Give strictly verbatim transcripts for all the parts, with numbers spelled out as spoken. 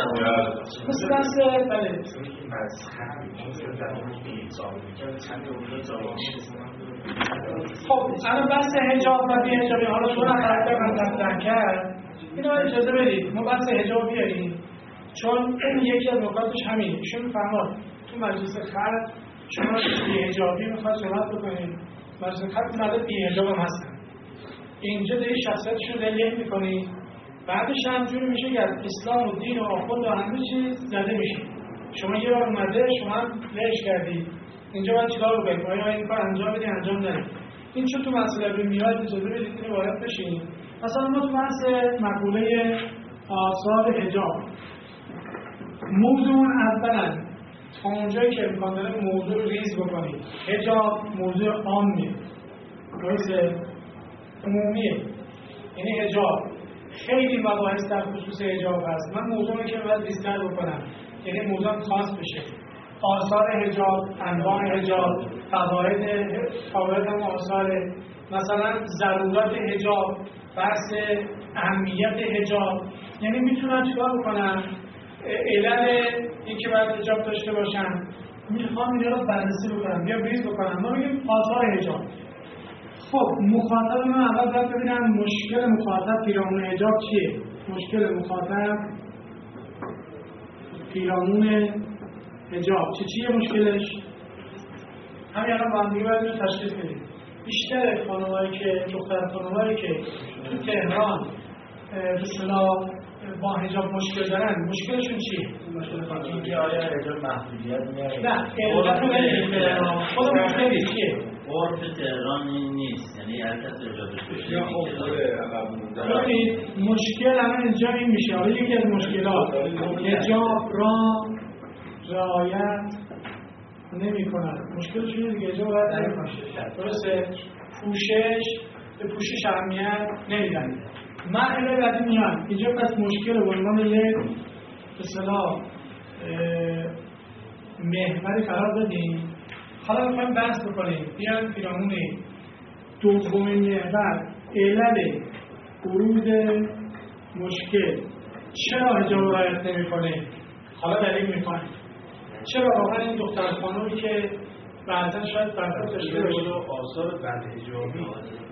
مثل بحث بله خب الان بحث حجاب و بی حجابی حالا دو نفر که من مطرح کرد اینو اجازه بدید ما بحث حجاب بیاریم چون این یکی از نکاتش همینه. ایشون فرمود تو مجلس خلق شما بی حجابی میخواد صحبت بکنید، مجلس خلق مدد بی حجاب هم هستن، اینجا داری شخصیتشون دلیل میکنید، بعدش هم جوری میشه که اسلام و دین و آخوند و همه چیز زده میشه. شما یه بار اومده شما هم لهش کردید، اینجا باید چیکار بکنید؟ آیا این کار انجام بدید انجام ندید؟ این چون تو مسئله به میاد اجازه بدید اینو وارد بشین. مثلا ما تو بحث مقوله آثار حجاب موضوع اولا تا اونجایی که امکان داره موضوع ریز بکنید. حجاب موضوع عامیه، درسته؟ عمومیه، یعنی حجاب خیلی مباحث در خصوص حجاب هست. من موضوعی که باید ریزتر بکنم یعنی موضوع خاص بشه، آثار حجاب، انواع حجاب، فواید فواید هم آثار، مثلا ضرورت حجاب، بحث اهمیت حجاب، یعنی میتونم چیکار بکنم؟ علل اینکه باید حجاب داشته باشن میخوام اینجا رو بررسی بکنم یا بریز بکنم. ما میگیم آثار حجاب. خب مخاطب من اول باید ببینم مشکل مخاطب پیرامون حجاب چیه؟ مشکل مخاطب پیرامون حجاب چی چیه مشکلش؟ همین الان با هم دیگه باید تشخیص بدیم. بیشتر خانمایی که دختر خانمایی که تو تهران به اصطلاح با حجاب مشکل دارن مشکلشون چیه؟ مشکل اینکه آیا حجاب محدودیت میاره؟ نه، علت رو بگیم خود مشکلی چیه؟ عرف تهران این نیست، یعنی هر کس حجابش بشه یا خب ببینید مشکل الان اینجا این میشه. حالا یکی از مشکلات حجاب را رعایت نمی‌کنن. مشکلشون اینه دیگه حجاب رعایت نمی‌کنن. درسته؟ پوشش به پوشش اهمیت نمیدن. مرحله بعدی میاد اینجا پس مشکل به عنوان یک به اصطلاح محور قرار دادیم. حالا میخوایم بحث بکنیم بیان پیرامون دومین محور علل ورود مشکل. چرا حجاب رعایت نمی‌کنه؟ حالا دلیل می‌کنیم چرا واقعا این دختر خانومی که بعضا شاید بعضا داشته باشه آثار بعد حجابی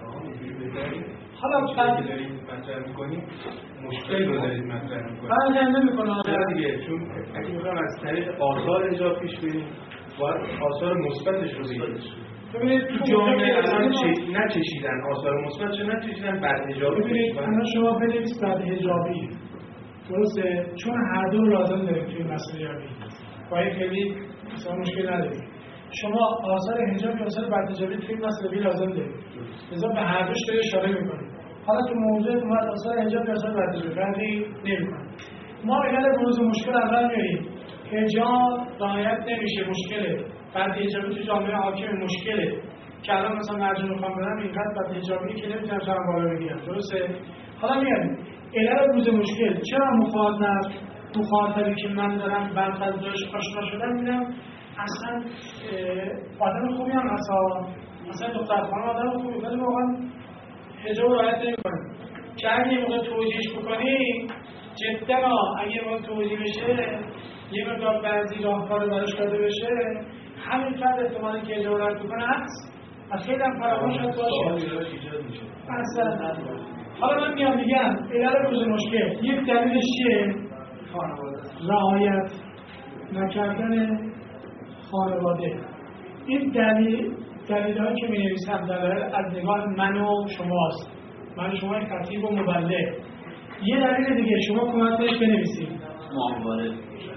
حالا بعد که داریم مطرح می‌کنیم مشکل رو دارید مطرح می‌کنیم بعضا نمی‌کنه چرا دیگه؟ چون اگه می‌خوایم از طریق آثار حجاب پیش بریم باید آثار مثبتش رو بگیریم. ببینید تو جامعه الان نچشیدن آثار مثبت چه نچشیدن بعد حجابی. ببینید الان شما بنویس بعد حجابی، درسته؟ چون هر دو لازم داریم توی مسئله یابی با یک خیلی مثلا مشکل نداریم. شما آثار حجاب یا آثار بعد حجابی توی مسئله لازم داریم، لذا به هر دوش داره اشاره می‌کنیم. حالا تو موضوع اومد آثار حجاب یا آثار بعد حجابی فرقی نمی‌کنه. ما علل بروز مشکل اول میاریم حجاب رعایت نمیشه، مشکله. بعد حجابی تو جامعه حاکم مشکله که الان مثلا مرجع میخوام برم اینقدر بعد حجابی که نمیتونم سرم بالا بگیرم، درسته؟ حالا میاریم علل بروز مشکل. چرا مخاطب مخاطبی که من دارم برخلاف آشنا شدم میدم اصلا آدم خوبی هم اصلا مثلا دختر خانم آدم خوبی ولی واقعا حجاب رعایت نمی‌کنه که اگه یه موقع توجیهش بکنی جدا اگه یه موقع توجیه بشه یه مقدار بعضی راهکار براش داده بشه همین فرد احتمالی که حجاب رعایت بکنه هست از خیلی هم فراوان شد باشه اصلا. حالا من میام میگم علل بروز مشکل یک دلیلش چیه؟ رعایت نکردن خانواده. این دلیل دلیل‌هایی که می‌نویسم دلیل از نگاه من و شماست، من و شما خطیب و مبلغ. یه دلیل دیگه شما کمک بهش بنویسید. معاوره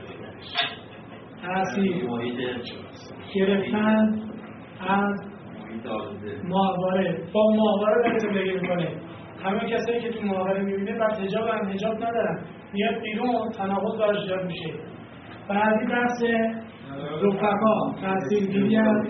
تأثیر محیط گرفتن از معاوره. با معاوره داره زندگی میکنه. همه کسایی که تو معاوره میبینه بعد حجاب هم حجاب ندارن میاد بیرون تناقض براش ایجاد میشه. بعدی بحث رفقا تأثیرگیری از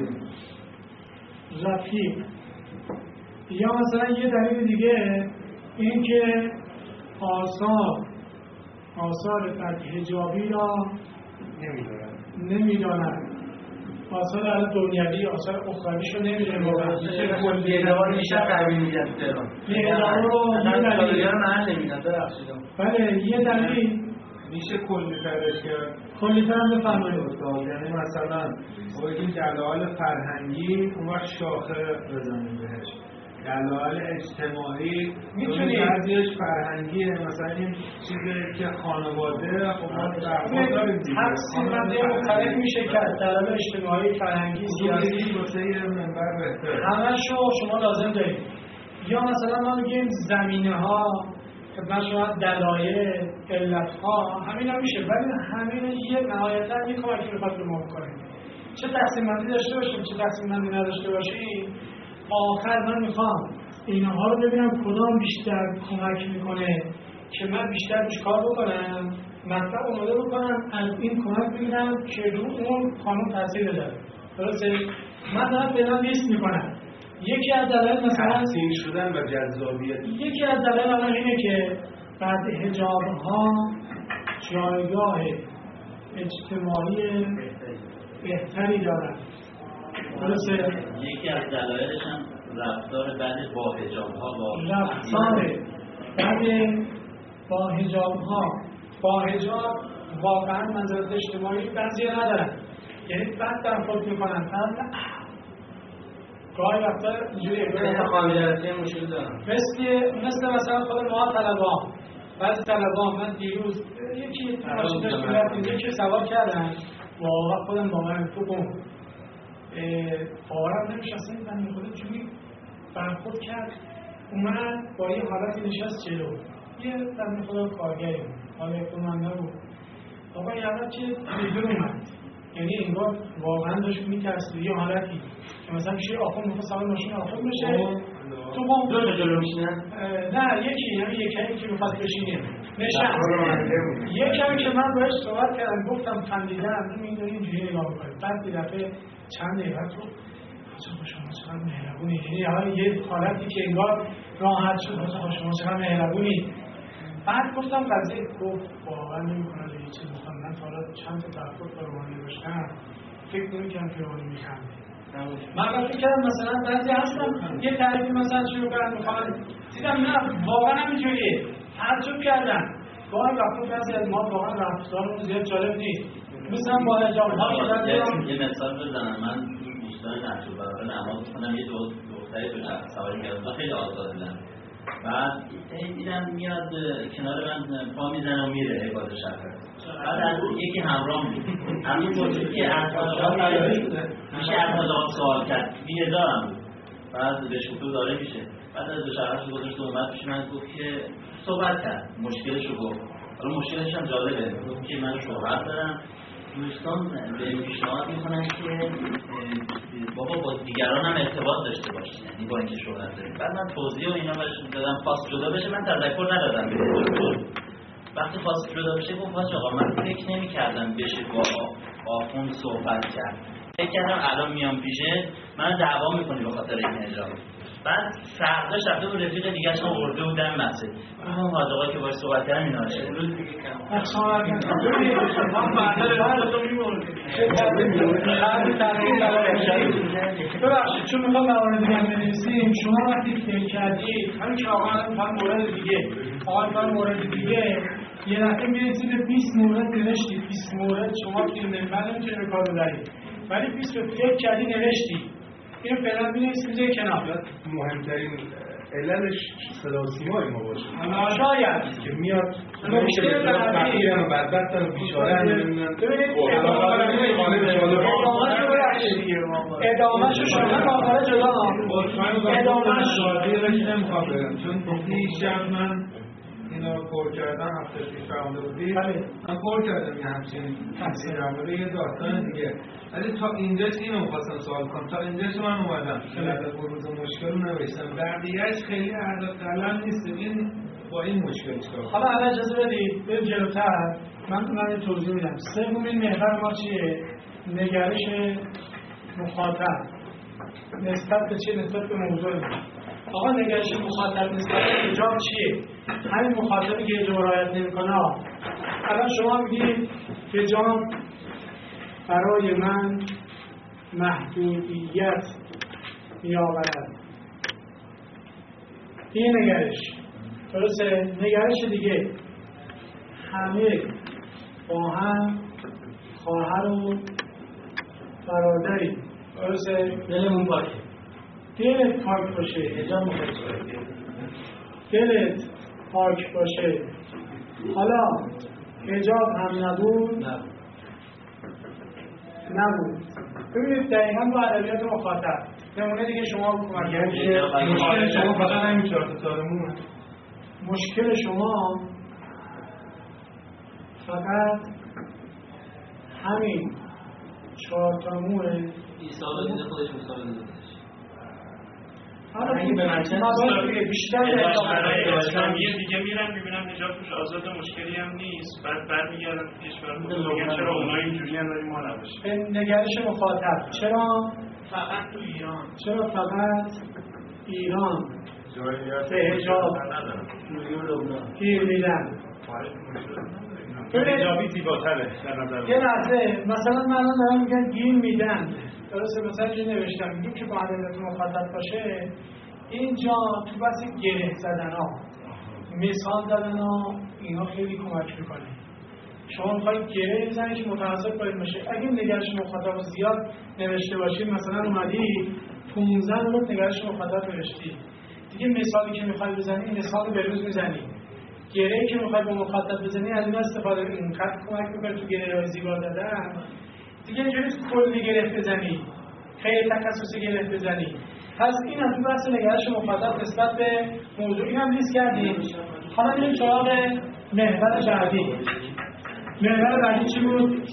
رفیق. یا مثلا یه دلیل دیگه این که آثار آثار حجابی را نمیدونن نمیدانن آثار از دنیوی آثار اخرویش رو نمیدونن واقعا کلیه‌دار میشه قوی میگن تهران کلیه‌دار رو مثلا کلیه‌دار من نمیدونم ببخشید بله. یه دلیل میشه کلی ترش کرد؟ کلی ترم بفرمایید. یعنی مثلا بگیم دلایل فرهنگی اون وقت شاخه بزنیم بهش، دلایل اجتماعی میتونی بعضیش فرهنگیه، مثلا این چیزی که خانواده خب ما برخورد داریم دیگه، تقسیم بندی مختلف میشه کرد، دلایل اجتماعی، فرهنگی، سیاسی، واسه یه منبر بهتره. همه‌شو شما لازم دارید. یا مثلا ما میگیم زمینه ها، خدمت شما دلایل، علت ها، همین هم میشه، ولی همین یه نهایتا یه کمکی میخواد به ما بکنه. چه تقسیم بندی داشته باشیم چه تقسیم بندی نداشته باشیم، آخر من میخوام اینها رو ببینم کدام بیشتر کمک میکنه که من بیشتر روش کار بکنم، مطلب اومده بکنم، از این کمک بگیرم که رو اون قانون تاثیر بذاره. درسته؟ من دارم فعلا لیست میکنم. یکی از دلایل مثلا تحسین شدن و جذابیت، یکی از دلایل الان اینه که بعد حجاب ها جایگاه اجتماعی بهتری دارن. درسته؟ یکی از دلایلش هم رفتار بعد با حجاب ها با رفتار بعد با حجاب ها با حجاب واقعا منظرت اجتماعی بعضی ندارن، یعنی بعد در خود میکنن بعد گاهی وقتا اینجوری مثل خانجرسی مشکل دارم، مثل مثل مثلا خود ما طلبان، بعضی طلبان من دیروز یکی ماشین داشت میرفتیم یکی سوار کردن واقعا خودم با من تو قوم باورم نمیشه اصلا این بنده خدا جوری برخورد کرد، اومد با یه حالتی نشست جلو، یه بنده خدا کارگری بود، حالا اکتمانده بود، آقا یه حالت چه تلویزیون اومد، یعنی انگار واقعا داشت میترسید یه حالتی که مثلا میشه آخون میخواد سوار ماشین آخون بشه تو قوم دو تا جلو میشینن؟ نه یکی یعنی یکی که میخواد بشینه نشست، یکی که من باش صحبت کردم گفتم خندیدم این داری اینجوری نگاه میکنه، بعد یه دفعه چند دقیقه تو خدا شما چقدر مهربونی، یعنی حالا یه حالتی که انگار راحت شد خدا شما چقدر مهربونی. بعد گفتم قضیه گفت باور نمی‌کنم یه چیز می‌خوام، من تا حالا چند تا طرفدار روحانی داشتم فکر نمی‌کردم که روحانی می‌خنده. من فکر کردم مثلا بعضی هستن یه تعریفی مثلا شروع کردن می‌خوان، دیدم نه واقعا همینجوریه، تعجب کردم. گاهی وقتا بعضی از ما واقعا رفتارمون زیاد جالب نیست، مثلا با حجاب‌ها شدن. یه مثال بزنم، من دوستان نشو برای نماز کنم یه دوست دختری تو سواری کردم خیلی آزادن، بعد دیدم میاد کنار من پا میزنه و میره عبادت شهر، بعد از یکی همراه میره همین موجود که از میشه از سوال کرد بیهزارم بود، بعد به شکل داره میشه، بعد از دو شهرش رو گذاشت اومد پیش من گفت که صحبت کرد مشکلش رو گفت، حالا مشکلش هم جالبه، گفت که من شوهر دارم، دوستان به پیشنهاد میکنن که بابا با دیگران هم ارتباط داشته باشی، یعنی با اینکه شوهر داری. بعد من توضیح و اینا بهش دادم، خواست جدا بشه، من تذکر ندادم بهش. وقتی خواست جدا بشه گفت حاج آقا من فکر نمی‌کردم بشه با آخوند صحبت کرد، فکر کردم الان میام پیشه من دعوا میکنی به خاطر این حجاب. بعد فرداش رفته بود رفیق دیگه شما ورده بودن مسجد، اون حاج آقا که باهاش صحبت کردن اینا شه امروز دیگه کم اصلا ببین من بعدا تو میمونم چه تعریف تعریف ببخشید چون میخوام موارد دیگه بنویسیم، شما وقتی فکر کردید همین که آقا الان فهم مورد دیگه آقا فهم مورد دیگه یه دفعه میرسید به بیست مورد نوشتید، بیست مورد شما توی منبع نمیتونید به کار ببرید، ولی بیست به فکر کردی نوشتید، این فعلا بینید کنار. مهمترین علتش صدا و سیمای ما باشه. شاید که میاد مشکل فقیرن و بدبختن و بیچاره‌ن نمیدونن. ببینید ادامه‌ش رو شما باقره جدا ادامه‌ش رو که نمیخوام برم چون گفتی شب من اینا کور کردم هفته پیش فرموده بودی من کور کردم یه همچین تحصیل رموده یه داستان دیگه، ولی تا اینجاش اینو می‌خواستم سوال کنم، تا اینجاش من اومدم که بعد بروز مشکل رو نوشتم، بقیه‌اش خیلی عدد قلم نیست، این با این مشکل چیکار؟ حالا الان اجازه بدید بریم جلوتر، من من یه توضیح میدم. سومین محور ما چیه؟ نگرش مخاطب نسبت به چیه؟ نسبت به موضوع ما. آقا نگرش مخاطب نسبت به حجاب چیه؟ همین مخاطبی که حجاب رعایت نمی‌کنه. الان شما میگید حجاب برای من محدودیت می‌آورد. این نگرش. درسته؟ نگرش دیگه همه با هم خواهر و برادری. درسته؟ دلمون پاکه. دلت پاک باشه، حجاب مخصوص. دلت پاک باشه. حالا حجاب هم نبود؟ نه. نبود. ببینید دقیقاً با ادبیات مخاطب نمونه دیگه شما کمک کنید. مشکل شما فقط همین چهار تا سالمون. مشکل شما فقط همین چهار تا موه. عیسی رو دیده خودش موسی رو دیده. حالا اگه به مجلس بیشتر اسلامی دیگه میرن میبینن حجاب توش آزاد مشکلی هم نیست، بعد برمیگردن تو کشور خودشون میگن چرا اونا اینجوری ان ولی ما نباشیم. به نگرش مخاطب چرا فقط تو ایران، چرا فقط ایران به حجاب گیر میدن؟ حجابی زیباتره در نظر یه لحظه مثلا من الان دارم میگن گیر میدن، درسته؟ مثلا اینجا نوشتم میگیم که با ادبیات مخاطب باشه اینجا تو بحث گره زدن ها، مثال زدن ها، اینا خیلی کمک میکنه. شما میخواید گره بزنید که متعصب باید باشه. اگه نگرش مخاطب زیاد نوشته باشید، مثلا اومدی پونزده رو نگرش مخاطب نوشتی، دیگه مثالی که میخوای بزنی مثال رو به روز میزنی. گره‌ای که میخوای با مخاطب بزنی از این استفاده کنی، اینقدر کمک میکنه تو گره‌های زیبا دادن. دیگه اینجوری کلی گره بزنی، خیلی تخصصی گره بزنی. پس این هم تو بحث نگرش مخاطب نسبت به موضوعی هم لیست کردیم. حالا میریم سراغ محور بعدی. محور بعدی چی بود؟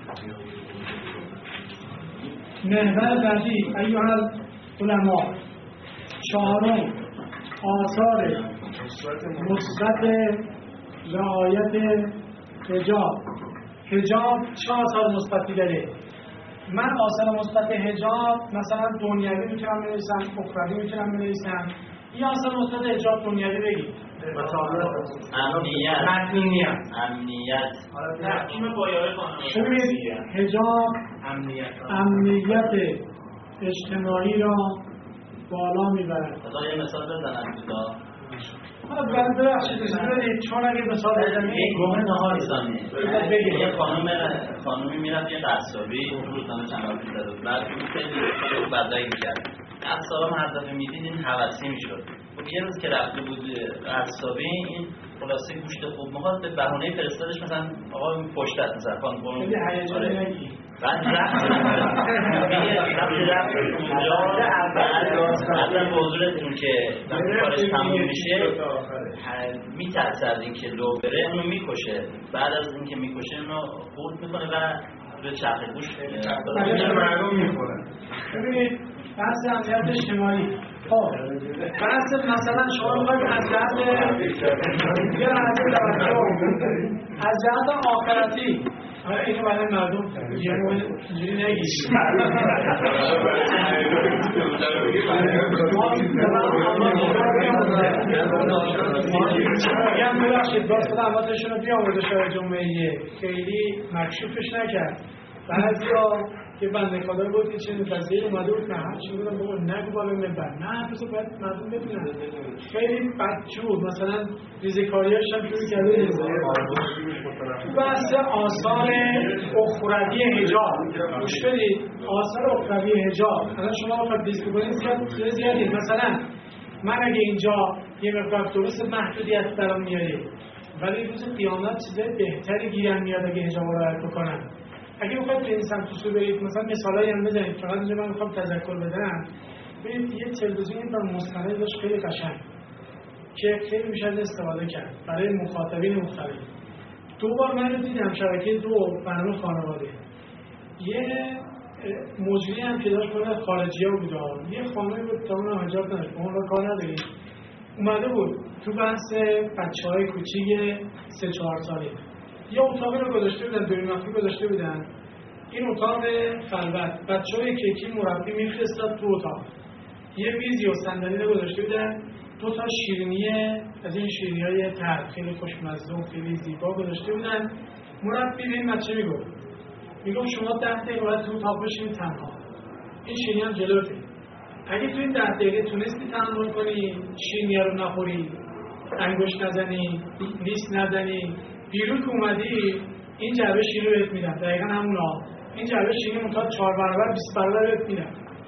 محور بعدی ایها العلماء، چهارم آثار مثبت رعایت حجاب. حجاب چه آثار مثبتی داره؟ من آثار مثبت حجاب مثلا دنیوی میتونم بنویسم، اخروی میتونم بنویسم. این آثار مثبت حجاب دنیوی بگید. امنیت. امنیت. امنیت. تحکیم پایه‌های خانواده. حجاب امنیت. امنیت اجتماعی را بالا میبرد. خدا یه مثال بزنم دوستا. حالا برای ببخشید بزنید چون اگه مثال بزنید یک گوه نهار زنی یه خانوم خانومی میرفت یه قصابی روزنامه چند وقت میزد و بعد خیلی بدایی میکرد. قصابم هر دفعه میدید این حوثی میشد. خب یه روز که رفته بود قصابی این خلاصه گوشت خوب میخواد به بهونه فرستادش مثلا آقا پشتت مثلا خانم خانم خیلی هیجانی نگی بعد رفت رفت رفت اونجا اصلا به حضورتون که وقتی کارش تموم میشه میترسه از اینکه لو بره اونو میکشه، بعد از اینکه میکشه اونو خورد میکنه و به چرخ گوش مردم میخورن. ببینید بحث امنیت اجتماعی. خب بحث مثلا شما میخواید از جهت یه لحظه از جهت آخرتی آره اینو برای مردم یه مورد اینجوری نگیش میگم ببخشید باز خود عواتشون رو بیامورده شاید جمعه خیلی مکشوفش نکرد. بعضی ها که بنده خدا بود که چه نفسیه اومده بود که هم چی بودم بابا نگو بالا منبر نه بسو باید مردم ببینن. خیلی بدجور مثلا ریزکاریاش هم شروع کرده تو بحث آثار اخروی حجاب. گوش بدید آثار اخروی حجاب الان شما بخواید دیسک کنید زیاد زیادید. مثلا من اگه اینجا یه مقدار درست محدودیت برام میارید ولی روز قیامت چیزای بهتری گیرم میاد اگه حجاب رو رعایت بکنم. اگه بخواید به این سمت اصول برید مثلا مثالایی هم بزنید فقط اینجا من میخوام تذکر بدم. ببینید یه تلویزیون و مستند داشت خیلی قشنگ که خیلی میشه از استفاده کرد برای مخاطبین مختلف. دو بار من رو دیدم شبکه دو برنامه خانواده یه مجری هم که داشت باید خارجی ها بود یه خانه بود تا اون حجاب نداشت با اون را کار ندارید اومده بود تو بحث بچه های کوچیک سه چهار ساله یه اتاقی رو گذاشته بودن دوی مخفی گذاشته بودن. این اتاق خلوت بچه های کیکی مربی میفرستاد تو اتاق یه میزی و صندلی رو گذاشته بودن دو تا شیرینی از این شیرینی های تر خیلی خوشمزه و خیلی زیبا گذاشته بودن. مربی به این بچه میگفت میگفت شما ده دقیقه باید تو اتاق بشینید تنها این شیرینی هم جلوته اگه تو این ده دقیقه تونستی تحمل کنی شیرینی رو نخوری انگشت نزنی لیست نزنی بیرون که اومدی این جعبه شیری رو بهت میدم، دقیقا همونا. این جعبه شیری منتها چهار برابر بیست برابر بهت میدم.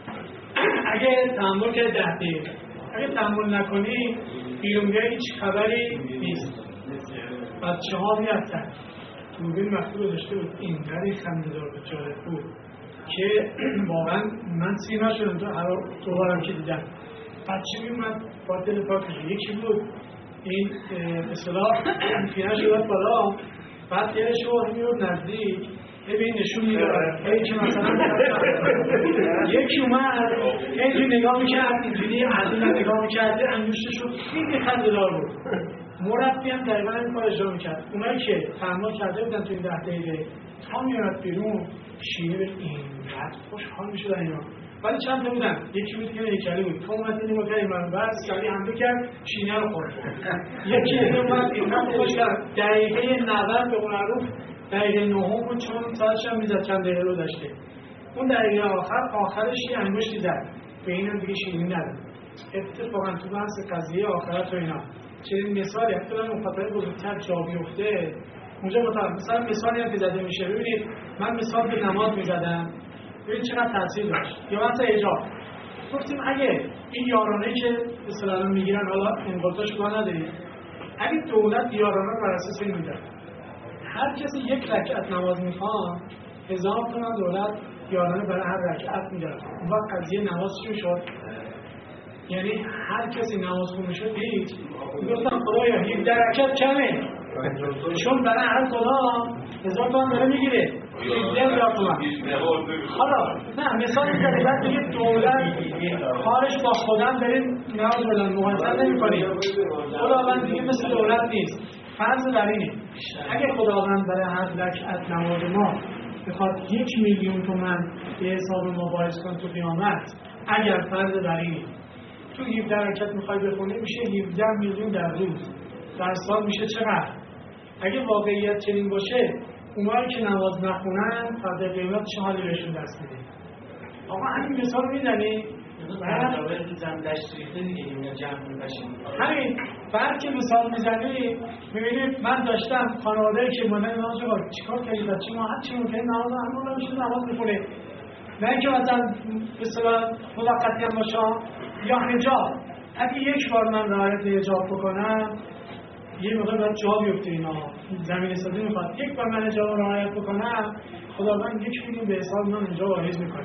اگه تحمل که ده دقیقه، اگه تحمل نکنی بیرون بیای هیچ خبری نیست. بچه ها میرفتن دوربین مخفی رو داشته بود، اینقدر خنده‌دار بود، جالب بود که واقعا من سیر نشدم تو هر دوبارم که دیدم. بچه میومد با دل پاکش، یکی بود این به اصطلاح پیرنش رو داد بالا، بعد یه شوهر میاد نزدیک ببین نشون میداد هی که مثلا یکی اومد اینجوری نگاه میکرد، اینجوری از این نگاه میکرد، انگشتش رو خیلی خنده‌دار بود. مربی هم دقیقا این کار اجرا میکرد. اونایی که تحمل کرده بودن تو این ده دقیقه تا میاد بیرون شیره به اینقدر خوشحال میشدن اینا. ولی چند تا بودن، یکی بود که هیکلی بود، تو اومد این مکری من بعد سری حمله کرد شینه رو خورد. یکی دیگه اومد اینقدر خوش کرد دقیقه نود به معروف دقیقه نهم بود، چون ساعتش هم میزد چند دقیقه رو داشته. اون دقیقه آخر آخرش یه انگشتی زد به اینم دیگه شیرینی نداد. اتفاقا تو بحث قضیه آخرت و اینا چنین مثالی حتی من مخاطره بزرگتر جا بیفته اونجا مطابق مثلا مثالی هم که زده میشه. ببینید من مثال به نماز میزدم، ببینید چقدر تاثیر داشت. یا مثلا حجاب گفتیم اگه این یارانه‌ای که اصطلاحاً میگیرن، حالا انقاطش کار ندارید، اگه دولت یارانه بر اساس این میده هر کسی یک رکعت نماز میخواد هزار تومان دولت یارانه برای هر رکعت میده، اون وقت قضیه نماز چی میشد؟ یعنی هر کسی نماز خون میشد هیچ میگفتن خدایا هفده رکعت کمه، چون برای هر کدام هزار تومان داره میگیره هفده هزار تومان. حالا نه مثال میزنه بعد دیگه دولت کارش با خودم بریم نماز بدن مقایسه نمی کنیم. خداوند دیگه مثل دولت نیست. فرض بر اینه اگه خداوند برای هر رکعت نماز ما بخواد یک میلیون تومان به حساب ما باعث کن تو قیامت، اگر فرض بر اینه تو هفده رکعت میخوای بخونی میشه هفده میلیون در روز، در سال میشه چقدر؟ اگه واقعیت چنین باشه اونایی که نماز نخونن فردا قیامت چه حالی بهشون دست میده؟ آقا همین مثال رو میزنی؟ برای تو زندشت ریخته دیگه اینا جمع میباشیم. همین بعد که مثال میزنی میبینید من داشتم خانواده‌ای که مادر نماز رو چیکار کردی بچه ما هر چی ممکنه نماز همون میشه نماز میخونه، نه اینکه مثلا به اصطلاح موقتی هم باشه. یا حجاب، اگه یک بار من رعایت حجاب بکنم یه موقع باید جا بیفته اینا زمین سازی میخواد، یک بار من حجاب رعایت بکنم خداوند یک میلیون به حساب من اینجا واریز میکنه.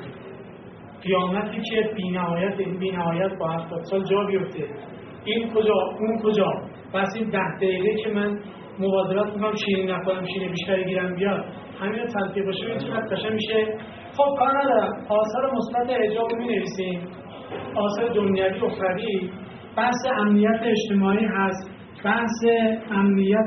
قیامتی که بی‌نهایت این بی‌نهایت با هفتاد سال جا بیفته، این کجا اون کجا، بس این ده دقیقه که من مبادرات میکنم شیرین نخورم شیرین بیشتری گیرم بیاد همین رو تلقیه باشه این چقدر قشنگ میشه. خب کار ندارم آثار مثبت حجاب رو می‌نویسیم، آثار دنیوی اخروی، بحث امنیت اجتماعی هست، بحث امنیت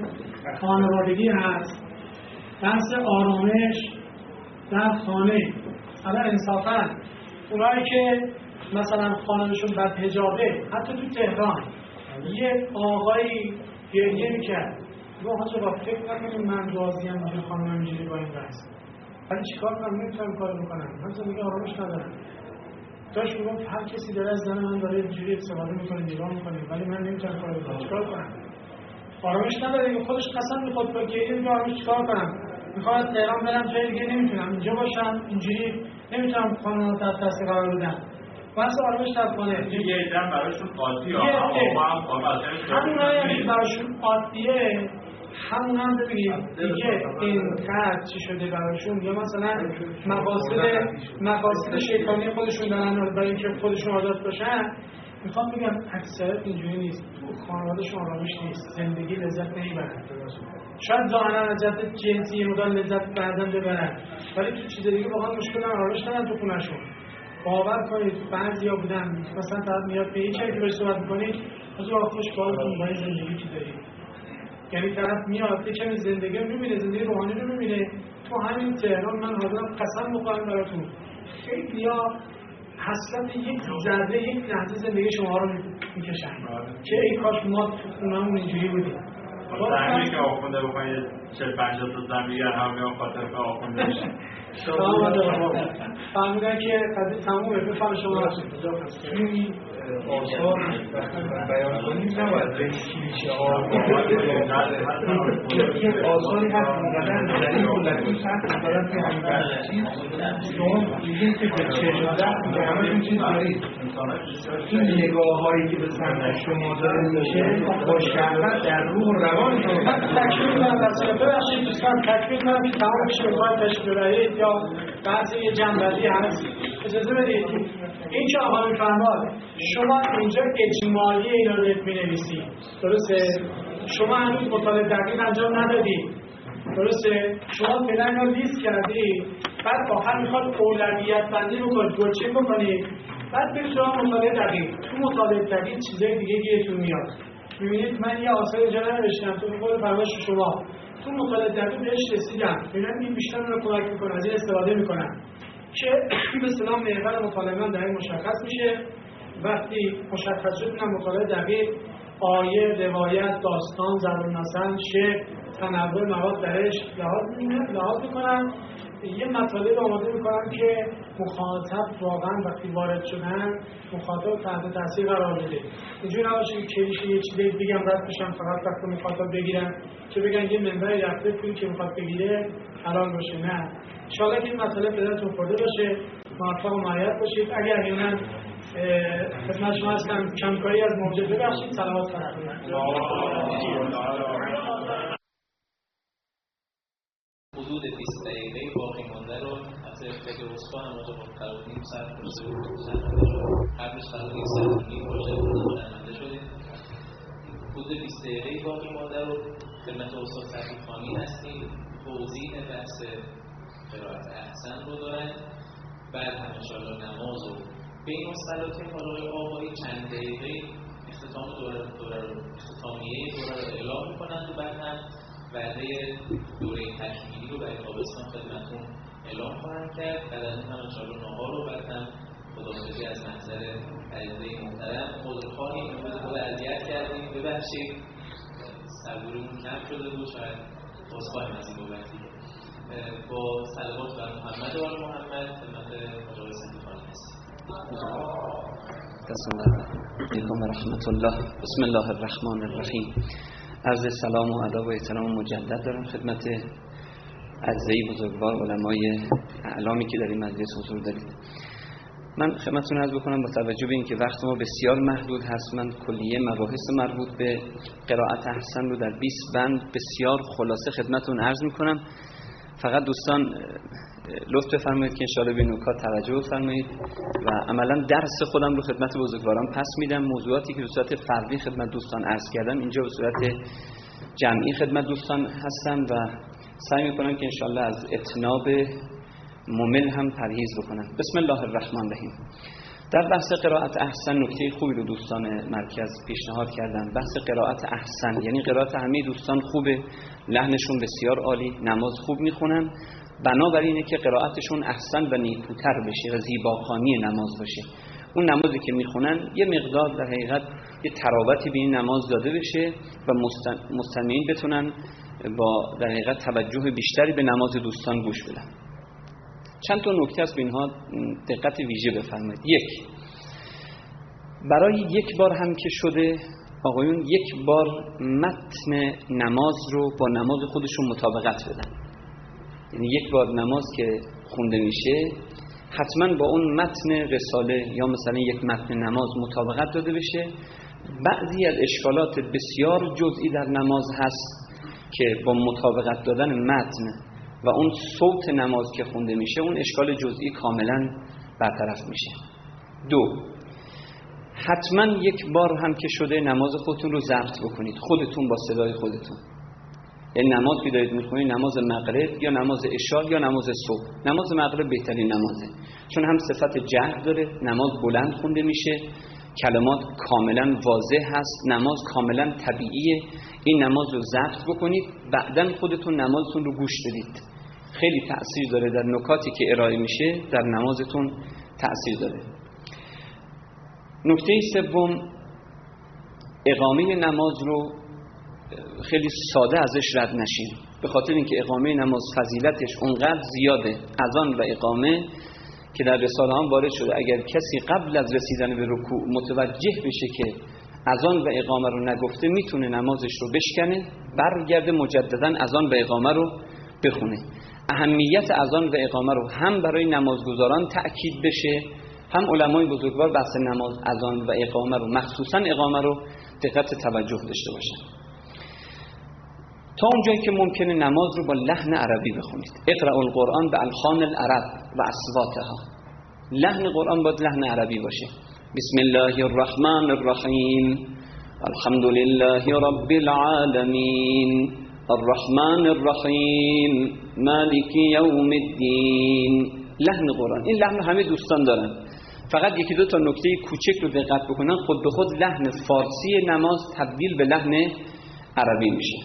خانوادگی هست، بحث آرامش در خانه. حالا انصافاً اونایی که مثلا خانمشون بد حجابه حتی تو تهران یه آقایی گریه میکرد رو حاجه با فکر نکنیم من راضیم اینجور خانم اینجوری با این بحث، ولی چیکار کنم نمیتونم کار بکنم، من زندگی آرامش ندارم. داشت میگم هر کسی داره از زن من داره اینجوری استفاده میکنه نگاه میکنه ولی من نمیتونم کار بکنم، چیکار کنم؟ آرامش نداره، خودش قسم میخواد با گریه میگه آرامش چیکار کنم؟ میخواد تهران برم جای دیگه نمیتونم، اینجا باشم اینجوری نمیتونم خانم تحت تاثیر قرار بدم. واسه آرامش در خانه یه ایدم براشون قاطی ها همون هایی براشون قاطیه همون هم ببینیم دیگه این قد چی شده براشون، یا مثلا مقاصد مقاصد شیطانی خودشون دارن برای اینکه خودشون آزاد باشن. میخوام بگم اکثریت اینجوری نیست، تو خانواده‌شون آرامش نیست، زندگی لذت نمیبرن. شاید ظاهرا لذت جنسی یه مدار لذت بعداً ببرن ولی تو چیز دیگه واقعا مشکل ندارن، آرامش ندارن تو خونه‌شون. باور کنید بعضیا بودن مثلا طرف میاد به یکی که بهش صحبت می‌کنید از اون خوش کارتون با زندگی چی دارید، یعنی طرف میاد یه کمی زندگی رو می‌بینه، زندگی روحانی رو می‌بینه. تو همین تهران من حاضرم قسم بخورم براتون خیلی‌ها حسرت یک ذره یک لحظه زندگی شما رو می‌کشن که ای کاش ما تو خونه‌مون اینجوری بودیم. زمینی که آخونده بکنید چه پنجاه تا زن دیگر همه هم خاطر به آخونده میشه. فهمیدن که قضیه تمومه. بفهم شما این آثار بیان کنیم نباید به کلیشه ها این آثاری هست میگردن در این ملتی هست میگردن که همین چیز شما میگید که به چشم به همه این چیز دارید این نگاه هایی که به سمت شما داره میشه با شهوت در روح و روان شما تکمیل من بسیار ببخشید دوستان تکمیل من که تمام پیش بخواهد تشکیل برایید یا بحث یه جنبندی هست اجازه بدید این که آقا میفرماد شما اینجا اجمالی اینا رو می‌نویسید درسته؟ شما هنوز مطالعه دقیق انجام ندادید درسته؟ شما فعلا اینو لیست کردید بعد آخر میخواد اولویت بندی بکنید گوچه بکنید بعد برید شما مطالعه دقیق تو مطالعه دقیق چیزای دیگه گیرتون میاد می‌بینید من یه آثار اینجا ننوشتم تو قول فرمایش شما تو مطالعه دقیق بهش رسیدم ببینید این بیشتر رو کمک می‌کنه از این استفاده می‌کنم که به اصطلاح محور مطالعه من در این مشخص میشه وقتی مشخص شد اینم مطالعه دقیق آیه، روایت، داستان، ضرب المثل، شعر، تنوع مواد درش لحاظ می‌کنم لحاظ می‌کنم یه مطالب آماده می‌کنم که مخاطب واقعا وقتی وارد شدن مخاطب تحت تاثیر قرار بده. اینجوری نباشه که کلیشه یه چیزی بگم رد بشم فقط وقتی مخاطب بگیرن که بگن یه منبعی رفته پولی که می‌خواد بگیره حلال باشه. نه ان شاءالله که این مسئله به دلتون خورده باشه موفق و معید باشید. اگر احیانا خدمت شما هستم کمکاری از موجود ببخشید سلامات فرمایید. حدود بیست دقیقه باقی مانده رو از ارتباط استان ما با قرار نیم ساعت پرسه قبلش قرار نیم ساعت نیم پروژه برنامه شده. حدود بیست دقیقه باقی مانده رو خدمت استاد صفیخانی هستیم. توضیح بحث قرائت احسن رو دارن. بعد هم انشاءالله نماز و بین الصلاتین حالا آقایی چند دقیقه اختتام دوره دوره رو اختتامیه دوره رو اعلام میکنند و بعد هم وعده دوره تکمیلی رو برای تابستان خدمتتون اعلام خواهند کرد. بعد از این هم انشاءالله نهار رو بعد هم خداحافظی از محضر عزیزه محترم عذرخواهیم امروز خود اذیت کردیم ببخشید صبورمون کم شده بود شاید عذرخواهیم از این بابتی. با صلوات بر محمد و آل محمد خدمت مجاور صفیخانی هستیم. بسم الله علیکم و رحمت الله. بسم الله الرحمن الرحیم. عرض سلام و ادب و احترام مجدد دارم خدمت عزیزی بزرگوار علمای اعلامی که در این مجلس حضور دارید. من خدمتتون عرض بکنم با توجه به اینکه وقت ما بسیار محدود هست من کلیه مباحث مربوط به قرائت احسن رو در بیست بند بسیار خلاصه خدمتتون عرض میکنم. فقط دوستان لطف بفرمایید که انشاءالله به نکات توجه بفرمایید و عملا درس خودم رو خدمت بزرگواران پس میدم. موضوعاتی که به صورت فردی خدمت دوستان عرض کردم اینجا به صورت جمعی خدمت دوستان هستم و سعی میکنم که انشاءالله از اتناب ممل هم پرهیز بکنم. بسم الله الرحمن الرحیم. در بحث قرائت احسن نکته خوبی رو دوستان مرکز پیشنهاد کردن. بحث قرائت احسن یعنی قرائت همه دوستان خوبه، لحنشون بسیار عالی، نماز خوب میخونن، بنابراینه که قرائتشون احسن و نیکوتر بشه و زیباخوانی نماز باشه. اون نمازی که میخونن یه مقدار در حقیقت یه تراوتی به این نماز داده بشه و مستمعین بتونن با در حقیقت توجه بیشتری به نماز دوستان گوش بدن. چند تا نکته است به اینها دقت ویژه بفرمایید. یک، برای یک بار هم که شده آقایون یک بار متن نماز رو با نماز خودشون مطابقت بدن. یعنی یک بار نماز که خونده میشه حتما با اون متن رساله یا مثلا یک متن نماز مطابقت داده بشه. بعضی از اشکالات بسیار جزئی در نماز هست که با مطابقت دادن متن و اون صوت نماز که خونده میشه اون اشکال جزئی کاملا برطرف میشه. دو، حتما یک بار هم که شده نماز خودتون رو ضبط بکنید، خودتون با صدای خودتون. یعنی نماز که دارید میخونید، نماز مغرب یا نماز عشاء یا نماز صبح. نماز مغرب بهترین نمازه چون هم صفت جهر داره، نماز بلند خونده میشه، کلمات کاملا واضح هست، نماز کاملا طبیعیه. این نماز رو ضبط بکنید، بعداً خودتون نمازتون رو گوش بدید. خیلی تأثیر داره در نکاتی که ارائه میشه، در نمازتون تأثیر داره. نکته سوم، اقامه نماز رو خیلی ساده ازش رد نشین. به خاطر اینکه اقامه نماز فضیلتش اونقدر زیاده، اذان و اقامه، که در رساله هم وارد شده اگر کسی قبل از رسیدن به رکوع متوجه بشه که اذان و اقامه رو نگفته، میتونه نمازش رو بشکنه، برگرده مجددا اذان و اقامه رو بخونه. اهمیت اذان و اقامه رو هم برای نمازگزاران تأکید بشه، هم علمای بزرگوار بحث نماز اذان و اقامه رو، مخصوصا اقامه رو دقت توجه داشته باشن. تا اونجایی که ممکنه نماز رو با لحن عربی بخونید. اقرأوا القرآن بالخان العرب و اصواتها. لحن قرآن باید لحن عربی باشه. بسم الله الرحمن الرحیم، الحمد لله رب العالمین، الرحمن الرحیم، مالک یوم الدین. لحن قرآن، این لحن همه دوستان دارن، فقط یکی دو تا نکته کوچک رو دقت بکنن، خود به خود لحن فارسی نماز تبدیل به لحن عربی میشه.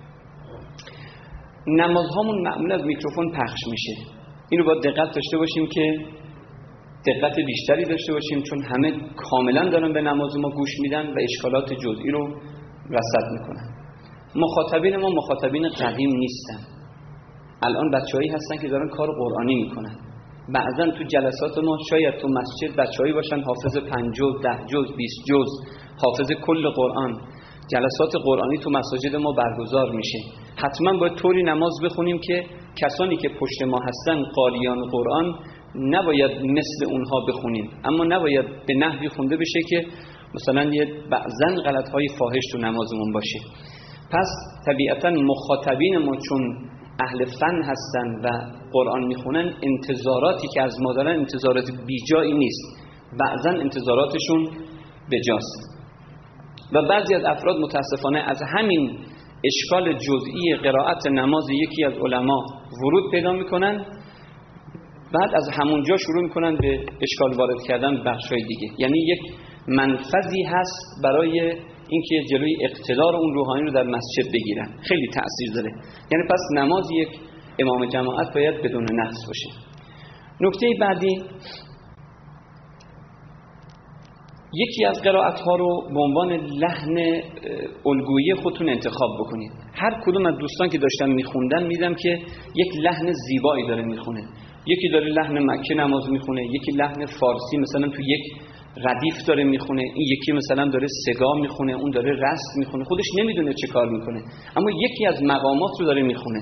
نمازهامون معمولا از میکروفون پخش میشه، اینو باید دقت داشته باشیم که دقت بیشتری داشته باشیم، چون همه کاملا دارن به نماز ما گوش میدن و اشکالات جزئی رو رصد میکنن. مخاطبین ما مخاطبین قدیم نیستن، الان بچه‌هایی هستن که دارن کار قرآنی میکنن. بعضن تو جلسات ما شاید تو مسجد بچه‌هایی باشن حافظ پنج جز، ده جز، بیست جز، حافظ کل قرآن. جلسات قرآنی تو مساجد ما برگزار میشه. حتما باید طوری نماز بخونیم که کسانی که پشت ما هستن قاریان قرآن نباید مثل اونها بخونیم، اما نباید به نحوی خونده بشه که مثلا یه بعضن غلط‌های فاحش تو نمازمون باشه. پس طبیعتا مخاطبین ما چون اهل فن هستن و قرآن میخونن، انتظاراتی که از ما دارن انتظارات بیجایی نیست، بعضا انتظاراتشون بجاست. و بعضی از افراد متاسفانه از همین اشکال جزئی قرائت نماز یکی از علما ورود پیدا میکنن، بعد از همونجا شروع میکنن به اشکال وارد کردن بخشای دیگه. یعنی یک منفذی هست برای اینکه جلوی اقتدار اون روحانی رو در مسجد بگیرن، خیلی تأثیر داره. یعنی پس نماز یک امام جماعت باید بدون نقص باشه. نکته بعدی، یکی از قرائت ها رو به عنوان لحن الگویی خودتون انتخاب بکنید. هر کدوم از دوستان که داشتن میخوندن میدم که یک لحن زیبایی داره میخونه. یکی داره لحن مکه نماز میخونه، یکی لحن فارسی مثلا تو یک ردیف داره میخونه، این یکی مثلا داره سگا میخونه، اون داره رست میخونه، خودش نمیدونه چه کار میکنه، اما یکی از مقامات رو داره میخونه.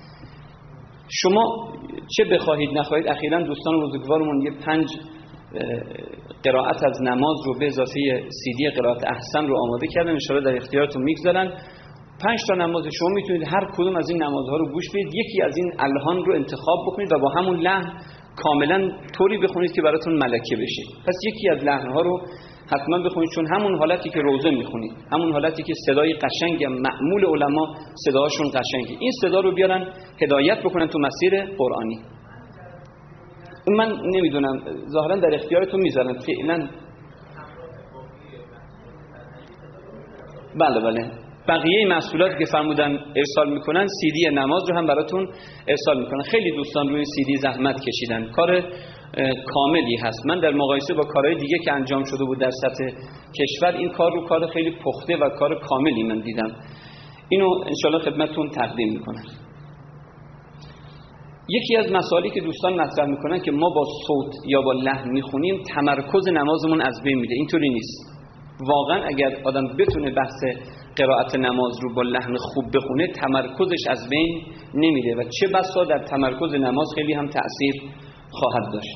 شما چه بخواهید نخواهید، اخیراً دوستان بزرگوارمون یه پنج قرائت از نماز رو به اضافه سی دی قرائت احسن رو آماده کردن، ان شاءالله در اختیارتون میگذارن. پنج تا نماز شما میتونید هر کدوم از این نمازها رو گوش بدید، یکی از این الهان رو انتخاب بکنید و با همون لحن کاملا طوری بخونید که براتون ملکه بشه. پس یکی از لحن‌ها رو حتما بخونید، چون همون حالتی که روزه میخونید، همون حالتی که صدای قشنگ معمول علما صداشون قشنگه، این صدا رو بیارن هدایت بکنن تو مسیر قرآنی. اون من نمیدونم، ظاهرا در اختیارتون میذارن فعلا. بله بله، بقیه محصولاتی که فرمودن ارسال میکنن، سی دی نماز رو هم براتون ارسال میکنن. خیلی دوستان روی سی دی زحمت کشیدن، کار کاملی هست. من در مقایسه با کارهای دیگه که انجام شده بود در سطح کشور، این کار رو کار خیلی پخته و کار کاملی من دیدم. اینو انشالله خدمتتون تقدیم میکنم. یکی از مسائلی که دوستان مطرح میکنن که ما با صوت یا با لحن میخونیم، تمرکز نمازمون از بین میره. اینطوری نیست. واقعا اگر آدم بتونه بحث قرائت نماز رو با لحن خوب بخونه، تمرکزش از بین نمیره و چه بسا در تمرکز نماز خیلی هم تأثیر خواهد داشت.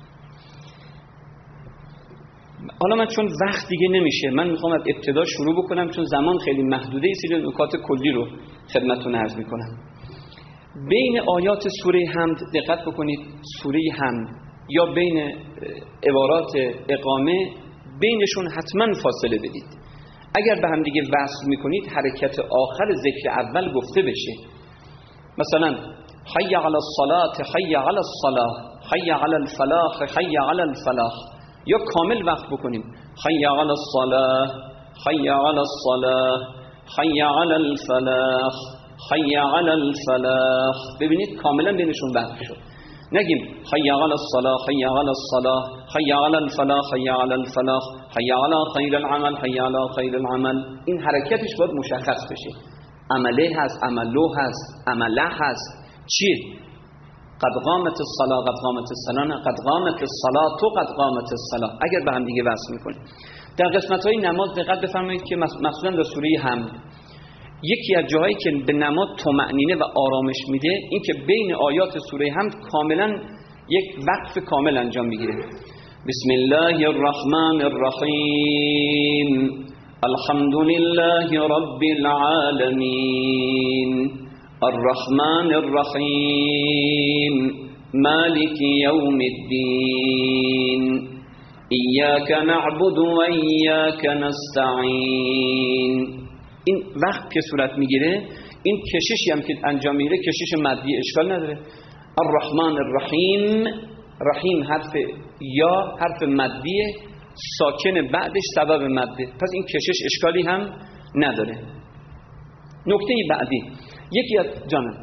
حالا من چون وقت دیگه نمیشه، من میخوام از ابتدا شروع بکنم، چون زمان خیلی محدوده، ایسیلی نکات کلی رو خدمتتون عرض میکنم. بین آیات سوره حمد دقت بکنید، سوره حمد یا بین عبارات اقامه، بینشون حتما فاصله بدید. اگر به هم دیگه وصل میکنید، حرکت آخر ذکر اول گفته بشه. مثلا حی علی الصلاة، حی علی الصلاة، حی علی الفلاح، حی علی الفلاح، یا کامل وقت بکنیم حی علی الصلاة، حی علی الصلاة، حی علی الفلاح، حی علی الفلاح. ببینید کاملا بینشون وقت شد. نگیم حی علی الصلاة، حی علی الصلاة، حی علی الفلاح، حی علی الفلاح، حی علی خیر العمل، حی علی خیر العمل. این حرکتش باید مشخص بشه. عمله هست، عملو هست، عمله هست. چیه؟ قد قامت الصلاة، قد قامت الصلاة، قد قامت الصلاة تو قد قامت الصلاة. اگر به هم دیگه وصل میکنیم در قسمت های نماز دقت بفرمایید که مخصوصا در سوره حمد یکی از جاهایی که به نماز طمأنینه و آرامش میده این که بین آیات سوره حمد کاملا یک وقف کامل انجام میگیره. بسم الله الرحمن الرحیم الحمد لله رب العالمین الرحمن الرحیم مالک یوم الدین ایاک نعبد و ایاک نستعین. این وقت که صورت میگیره این کششی هم که انجام میگیره کشش مدی اشکال نداره. الرحمن الرحیم، رحیم حرف یا حرف مدیه ساکن بعدش سبب مده، پس این کشش اشکالی هم نداره. نکته بعدی یکی از جانم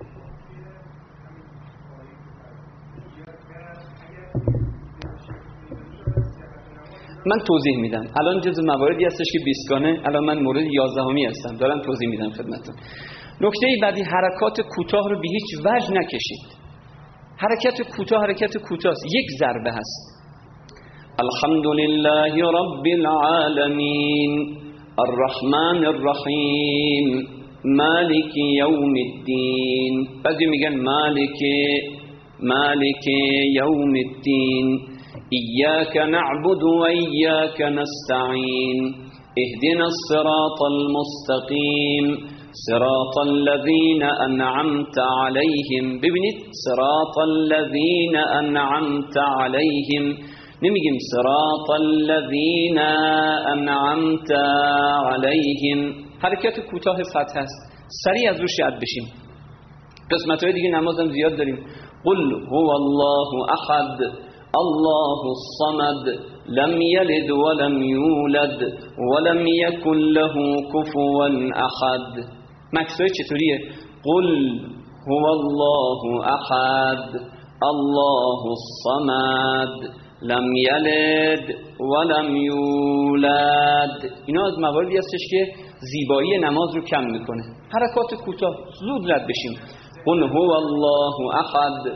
من توضیح میدم. الان جزء مواردی هستش که بیستگانه، الان من مورد یازدهمی هستم دارم توضیح میدم خدمتتون. نکته بعدی حرکات کوتاه رو به هیچ وجه نکشید. حرکت کوتاه حرکت کوتاه است، یک ضربه هست. الحمد لله رب العالمین الرحمن الرحیم مالک یوم الدین. بعضی میگن مالک مالک یوم الدین ایاک نعبد و ایاک نستعین اهدنا الصراط المستقیم صراط الذين انعمت عليهم. ببینید صراط الذين انعمت عليهم، نمیگیم صراط الذين انعمت عليهم. حرکت کوتاه فتح است، سریع از روش رد بشیم. قسمت‌های دیگه نمازم زیاد داریم. قل هو الله احد الله الصمد لم يلد ولم يولد ولم يكن له كفوا احد. مکسای چطوریه؟ قل هو الله احد الله الصمد لم یلد ولم یولد. اینا از مواردی هستش که زیبایی نماز رو کم میکنه. حرکات کوتاه زود رد بشیم. قل هو الله احد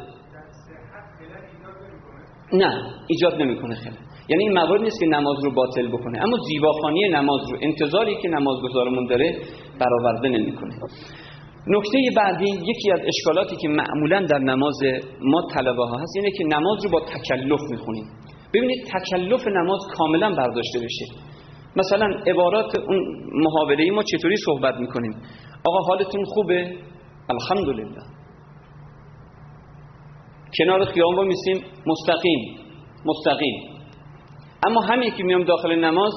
نه ایجاد نمیکنه خیلی، یعنی این موارد نیست که نماز رو باطل بکنه، اما زیباخوانی نماز رو انتظاری که نمازگزارمون داره برآورده نمیکنه. نکته بعدی یکی از اشکالاتی که معمولا در نماز ما طلبه ها هست اینه که نماز رو با تکلف میخونیم. ببینید تکلف نماز کاملا برداشته بشه. مثلا عبارات اون محاوره‌ای ما چطوری صحبت میکنیم؟ آقا حالتون خوبه؟ الحمدلله. کنار خیابون میسیم مستقیم مستقیم. اما همین که میام داخل نماز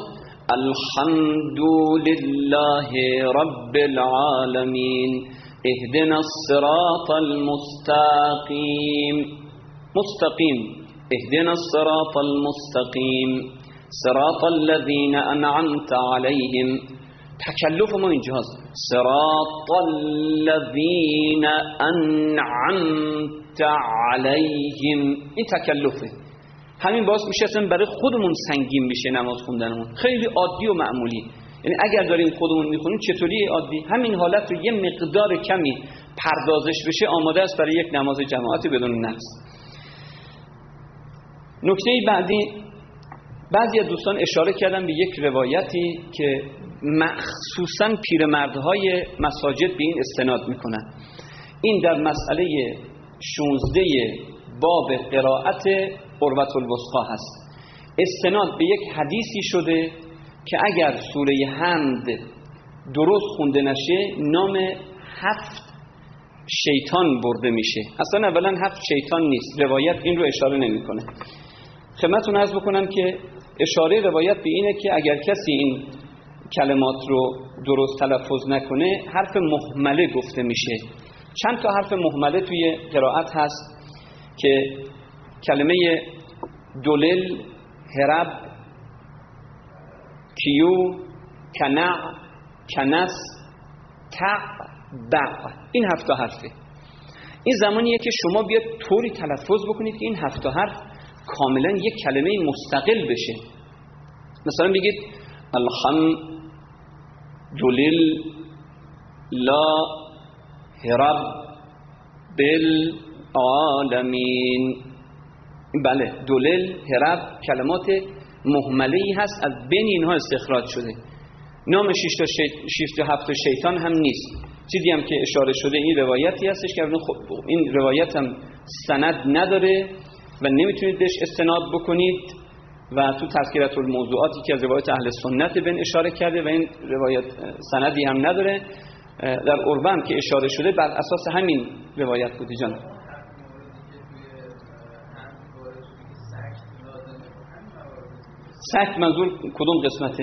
الحمدلله رب العالمین اهدنا الصراط المستقیم مستقیم اهدنا الصراط المستقیم صراط الذين انعمت عليهم. تکلف ما اینجاست. صراط الذين انعمت عليهم. این تکلفه. همین باعث میشه اصلا برای خودمون سنگین میشه نماز خوندنمون. خیلی عادی و معمولی. یعنی اگر داریم خودمون میخونیم چطوری عادی، همین حالت رو یه مقدار کمی پردازش بشه آماده است برای یک نماز جماعتی بدون نقص. نکته بعدی، بعضی از دوستان اشاره کردن به یک روایتی که مخصوصاً پیرمردهای مساجد به این استناد میکنن. این در مسئله شانزده باب قرائت عروة الوثقی هست. استناد به یک حدیثی شده که اگر سوره حمد درست خونده نشه نام هفت شیطان برده میشه. اصلا اولا هفت شیطان نیست، روایت این رو اشاره نمیکنه. خدمتتون عرض بکنم که اشاره روایت به اینه که اگر کسی این کلمات رو درست تلفظ نکنه حرف مهمله گفته میشه. چند تا حرف مهمله توی قرائت هست که کلمه دلل، هرب، کیو، کنع، کنس، تع، بع. این هفت تا حرفه. این زمانیه که شما بیاد طوری تلفظ بکنید که این هفت تا حرف کاملا یک کلمه مستقل بشه. مثلا بگید الحمد دلل لا رب بالعالمین. بله دلل هرب کلمات مهمله‌ای هست، از بین اینها استخراج شده. نام شش تا شش تا هفت تا شیطان هم نیست. چیزی هم که اشاره شده این روایتی هستش که این روایت هم سند نداره و نمیتونید بهش استناد بکنید و تو تذکرة الموضوعاتی که از روایت اهل سنت بن اشاره کرده و این روایت سندی هم نداره. در عربه هم که اشاره شده بر اساس همین روایت بوده. جان سکت منظور کدوم قسمته؟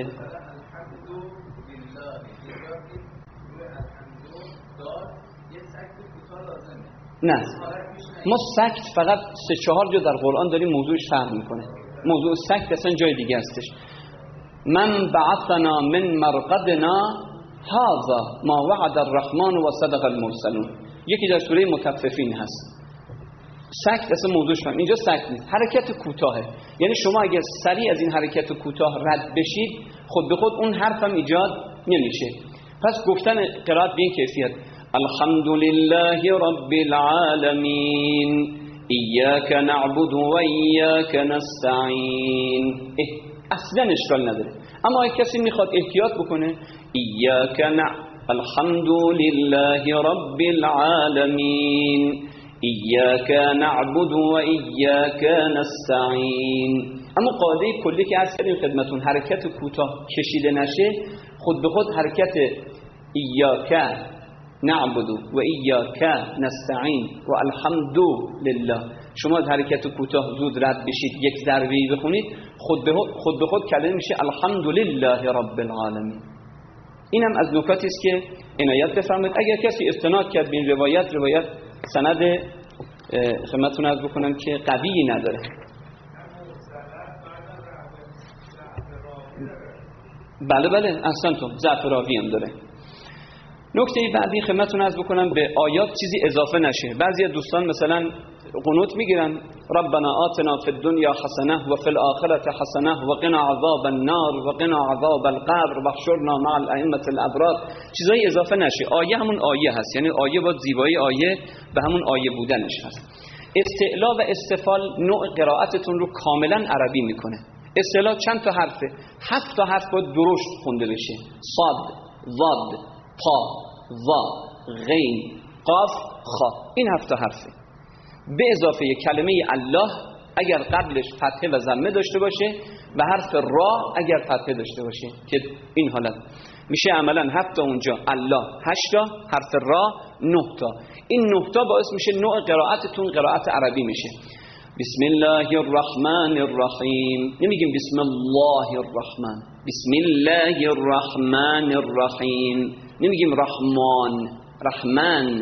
نه ما سکت فقط سه چهار جا در قرآن داریم موضوعش فرق میکنه. موضوع سکت اصلا جای دیگه هستش. من بعثنا من مرقدنا هذا ما وعد الرحمن و صدق المرسلون. یکی در سوره مطففین هست. سکت اصلا موضوعش فهم. اینجا سکت نیست، حرکت کوتاهه. یعنی شما اگر سریع از این حرکت کوتاه رد بشید خود به خود اون حرف هم ایجاد نمیشه. پس گفتن قرائت به این کیفیت الحمد لله رب العالمین ایاک نعبد و ایاک نستعین اصلا اشکال نداره. اما اگه کسی میخواد احتیاط بکنه ایاک نعبد الحمد لله رب العالمین ایاک نعبد و ایاک نستعین. اما قاعده کلی که عرض کردیم خدمتون حرکت کوتاه کشیده نشه خود به خود حرکت ایاک نعبد و ایاک نستعین و الحمد لله، شما از حرکت کوتاه زود رد بشید یک ضربه‌ای بخونید خود به خود به خود کلمه میشه الحمد لله رب العالمین. اینم از نکاتی است که عنایت بفرمایید. اگر کسی استناد کرد به این روایت، روایت سند خدمتتون عرض بکنم که قوی نداره. بله بله احسنتم، ضعف راوی هم داره. نکته بعدی خدمتتون عرض بکنم به آیات چیزی اضافه نشه. بعضی دوستان مثلا قنوت میگیرن ربنا آتنا فی الدنیا حسنه و فی الاخره حسنه و قنا عذاب النار و قنا عذاب القبر و احشرنا مع الائمه الابرار. چیزای اضافه نشه. آیه همون آیه هست، یعنی آیه با زیبایی آیه به همون آیه بودنش هست. استعلا و استفال نوع قرائتتون رو کاملا عربی میکنه. استعلا چند تا حرفه؟ هفت تا حرف باید درشت خونده بشه. صاد، ضاد، طا، ظا، غین، قاف، خا. این هفت تا حرفه. به اضافه کلمه الله اگر قبلش فتحه و ضمه داشته باشه و حرف را اگر فتحه داشته باشه که این حالت میشه عملا هفت تا اونجا، الله هشت تا، حرف را نه تا. این نه تا باعث میشه نوع قرائتتون قرائت عربی میشه. بسم الله الرحمن الرحیم. نمیگیم بسم الله الرحمن، بسم الله الرحمن الرحیم. نمیگیم رحمان، رحمان.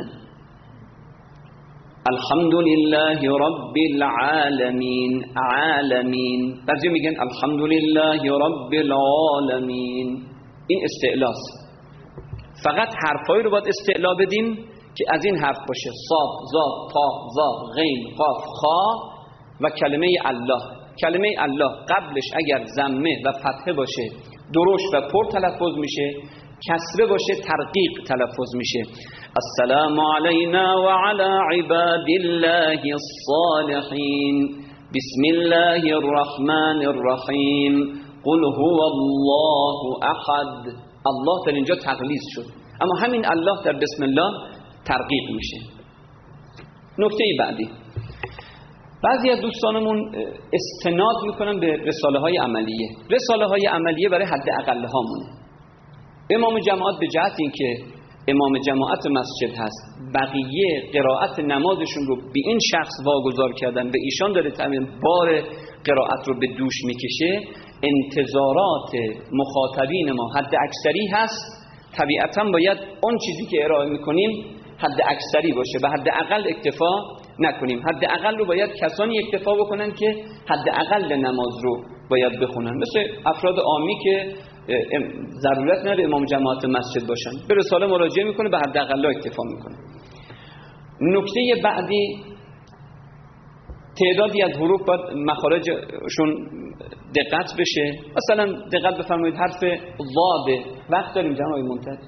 الحمد لله رب العالمین، عالمین. بعضی میگن الحمد لله رب العالمین. این استعلاست. فقط حرفایی رو باید استعلا بدیم که از این حرف باشه: صاد، ضاد، طا، ظا، غین، قاف، خا و کلمه الله. کلمه الله قبلش اگر ضمه و فتحه باشه درشت و پر تلفظ میشه، کسره باشه ترقیق تلفظ میشه. السلام علینا و علی عباد الله الصالحین بسم الله الرحمن الرحیم قل هو الله احد. الله در اینجا تغلیظ شد، اما همین الله در بسم الله ترقیق میشه. نکته بعدی، بعضی از دوستانمون استناد میکنن به رساله های عملیه. رساله های عملیه برای حد اقل هامونه. امام جماعت به جهت این که امام جماعت مسجد هست، بقیه قرائت نمازشون رو به این شخص واگذار کردن، به ایشان داره تمام بار قرائت رو به دوش میکشه. انتظارات مخاطبین ما حد اکثری هست. طبیعتا باید اون چیزی که ارائه میکنیم حد اکثری باشه، به حد اقل اکتفا نکنیم. حد اقل رو باید کسانی اکتفا بکنن که حد اقل نماز رو باید بخونن، مثل افراد عامی که ضرورت نداره امام جماعت مسجد باشن. به رساله مراجعه میکنه، به حد اقل اکتفا میکنه. نکته بعدی، تعدادی از حروف باید مخارجشون دقت بشه. مثلا دقت بفرمایید حرف ضاد، وقت داریم جناب منتج؟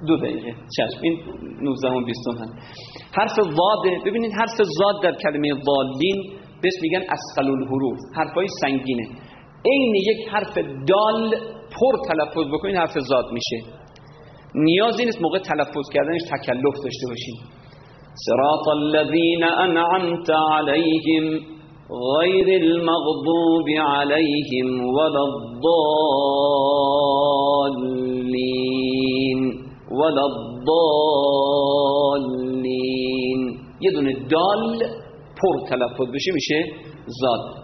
دو دقیقه چشم. این نوزده و بیست هم حرف ضاده. ببینید حرف ضاد در کلمه ضالین بهش میگن اسقل الحروف، حرفای سنگینه. عین یک حرف دال پر تلفظ بکنید حرف ضاد میشه. نیازی نیست موقع تلفظ کردنش تکلف داشته باشین. صراط الذین انعمت علیهم غیر المغضوب علیهم ولا الضالین ولا الضالین. یه دونه دال پر تلفظ بشه میشه زاد.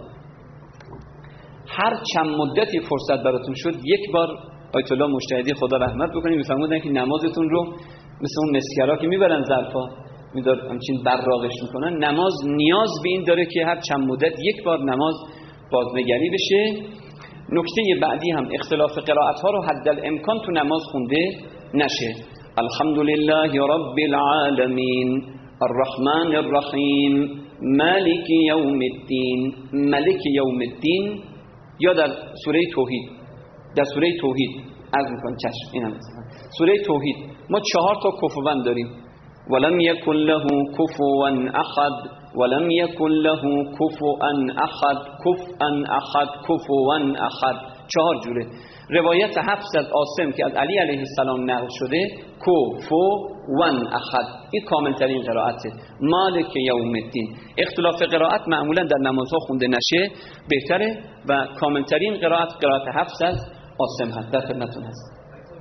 هر چند مدتی فرصت براتون شد یک بار آیت الله مجتهدی خدا رحمت بکنه میفرمودن که نمازتون رو مثل اون مسکرا که میبرن ظرفا میدار همچین براقش میکنن، نماز نیاز به این داره که هر چند مدت یک بار نماز بازنگری بشه. نکته بعدی هم اختلاف قرائت ها رو حد الامکان تو نماز خونده نشه. الحمدلله رب العالمین الرحمن الرحیم مالک یوم الدین. مالک یوم الدین یا در سوره توحید، در سوره توحید عرض میکنم چشم اینم سوره توحید ما چهار تا کفوان داریم. ولم یکن له کفوا احد ولم یکن له کفوا احد کفوا احد کفوا احد. چهار جوره. روایت حفص از عاصم که از علی علیه السلام نقل شده کفوا احد، این کامل ترین قرائته. مالک یوم الدین. اختلاف قرائت معمولا در نمازها خونده نشه بهتره و کامل ترین قرائت قرائت حفص از عاصم هست. در خدمتتون هست.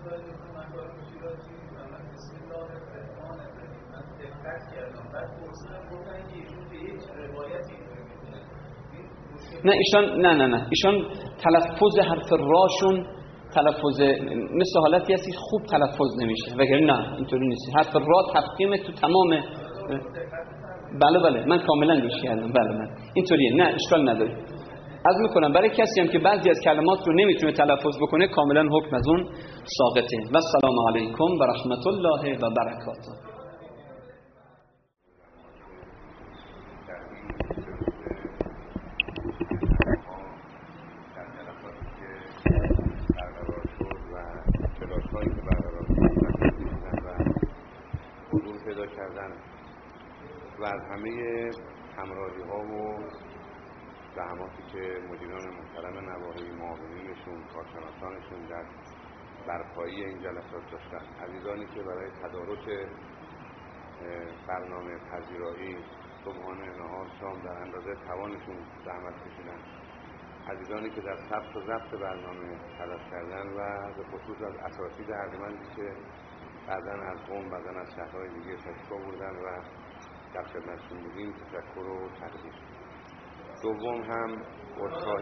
نه ایشان نه نه نه ایشان تلفظ حرف راشون تلفظ مثل حالتی هستی خوب تلفظ نمیشه، وگرنه نه اینطوری نیست. حرف را تفخیم تو تمام. بله بله من کاملا گوش کردم. بله من اینطوریه، نه اشکال نداره. عرض میکنم برای کسی هم که بعضی از کلمات رو نمیتونه تلفظ بکنه کاملا حکم از اون ساقطه. و السلام علیکم و رحمت الله و برکاته. و از همه همراهی ها و زحماتی که مدیران محترم نواحی معاونینشون کارشناسانشون در برپایی این جلسات داشتن، عزیزانی که برای تدارک برنامه پذیرایی صبحانه نهار شام در اندازه توانشون زحمت کشیدن، عزیزانی که در ثبت و ضبط برنامه تلاش کردن و به خصوص از اساتید ارجمندی که بعضا از قم بعضا از شهرهای دیگه تشریف آوردن و در خدمتشون بودیم تشکر و تقدیر. دوم هم عذرخواهی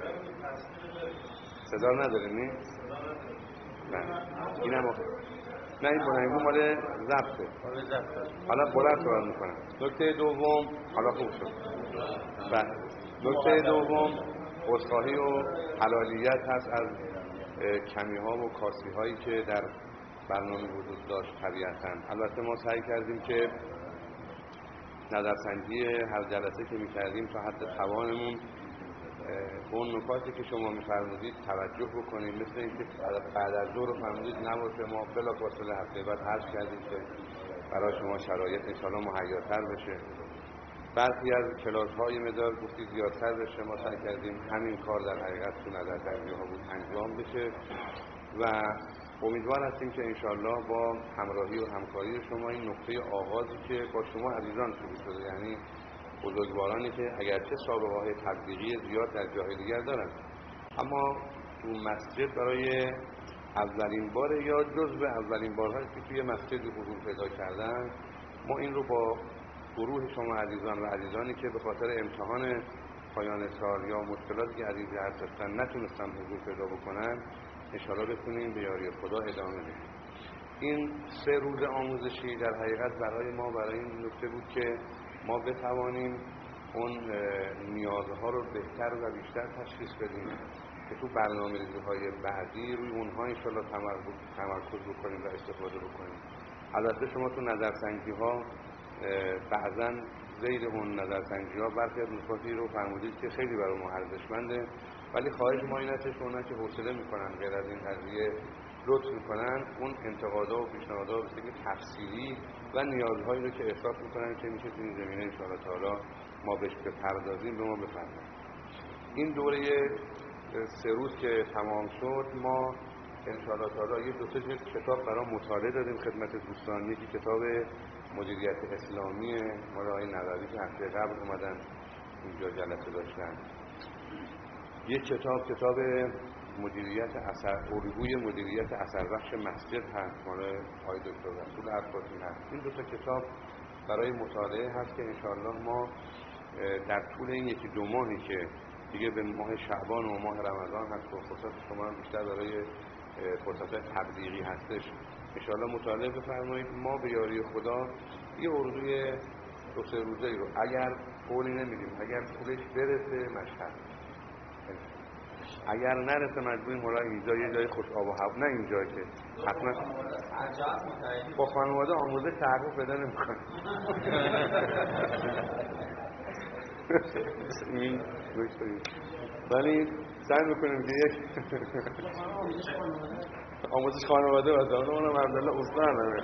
صدا نداریم نی؟ نه این هم نه این بلندگو مال ضبطه، حالا بلند صحبت میکنم. نکته دوم حالا خوب شد. بله نکته دوم عذرخواهی و حلالیت هست از کمی ها و کاسی هایی که در برنامه وجود داشت. طبیعتاً البته ما سعی کردیم که نظرسنجی هر جلسه که می‌کردیم تا حد توانمون اون نکاتی که شما می‌فرمودید توجه بکنیم، مثل اینکه بعد از ظهر فرمودید نباشه ما بلافاصله هفته بعد عرض کردیم که برای شما شرایط ان شاءالله مهیاتر بشه. برخی از کلاس‌های مدار گفتید زیادتر بشه، ما سعی کردیم همین کار در حقیقت تو نظرسنجی‌ها بود انجام بشه و امیدوار هستیم که انشالله با همراهی و همکاری شما این نقطه آغازی که با شما عزیزان شروع شده، یعنی بزرگوارانی که اگرچه سابقه‌های تبلیغی زیاد در جاهای دیگر دارن اما تو مسجد برای اولین بار یا جزو اولین بارهایی که توی مسجد حضور پیدا کردن، ما این رو با گروه شما عزیزان و عزیزانی که به خاطر امتحان پایان سال یا مشکلاتی که عزیزی هستن نتونستن حضور پیدا بکنن انشاءالله بتونیم به یاری خدا ادامه بدیم. این سه روز آموزشی در حقیقت برای ما برای این نکته بود که ما بتوانیم اون نیازها رو بهتر و بیشتر تشخیص بدیم که تو برنامه‌ریزی‌های بعدی روی اونها انشاءالله تمرکز بکنیم و استفاده بکنیم. البته شما تو نظرسنجی‌ها بعضاً زیر اون نظرسنجی‌ها برخی از نکاتی رو فرمودید که خیلی برای ما ارزشمنده، ولی خواهش ما این است که اونها که حوصله میکنن غیر از این قضیه لطف میکنن اون انتقادها و پیشنهادها به شکل تفصیلی و نیازهایی رو که احساس میکنن که میشه تو این زمینه ان شاءالله تعالی ما بهش بپردازیم به ما بفرمایید. این دوره سه روز که تمام شد ما ان شاءالله تعالی یه دو تا جلد کتاب برای مطالعه دادیم خدمت دوستان. یکی کتاب مدیریت اسلامی مال آقای نووی که هفته قبل اومدن اینجا جلسه داشتن. یک کتاب کتاب مدیریت اثر الگوی مدیریت اثر بخش مسجد هست مال آقای دکتر رسول عباسی هست. این دو تا کتاب برای مطالعه هست که انشاءالله ما در طول این یکی دو ماهی که دیگه به ماه شعبان و ماه رمضان هست و فرصت شما هم بیشتر برای فرصت تبلیغی هستش انشاءالله مطالعه بفرمایید. ما به یاری خدا یه اردوی دو سه روزه رو اگر قولی نمیدیم اگر پولش برسه مشهد، اگر نرسه مجبوریم حالا اینجا یه جای خوش آب و هوا، نه اینجا که حتما با خانواده آموزش تحقیق پیدا نمی‌کنه. این ولی سعی میکنیم که یک آموزش خانواده و زمان اونم الحمدلله استان